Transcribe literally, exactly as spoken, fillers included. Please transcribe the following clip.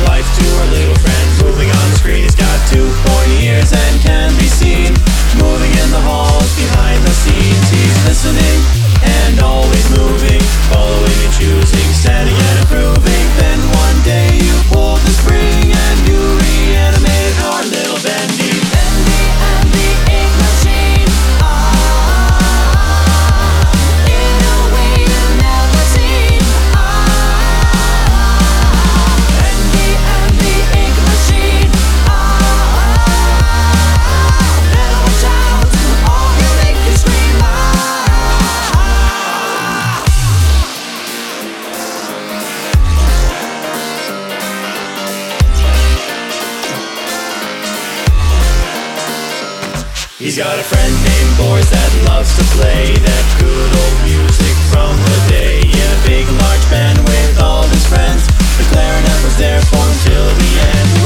life to our little friend. Moving on the screen, he's got two pointy ears and can be seen moving in the halls behind the scenes. He's listening and always moving, following and choosing, standing and approving. Then one day you pull the spring and you reanimate our little Bendy. Bendy and the ink machine. Ah, in a way you've never seen. Ah, Bendy and the ink machine. Ah, better watch out, or he'll make you scream. Ah. He's got a friend named Boris that loves to play that good old music from the day. In a big large band with all his friends, the clarinet was there for him till the end.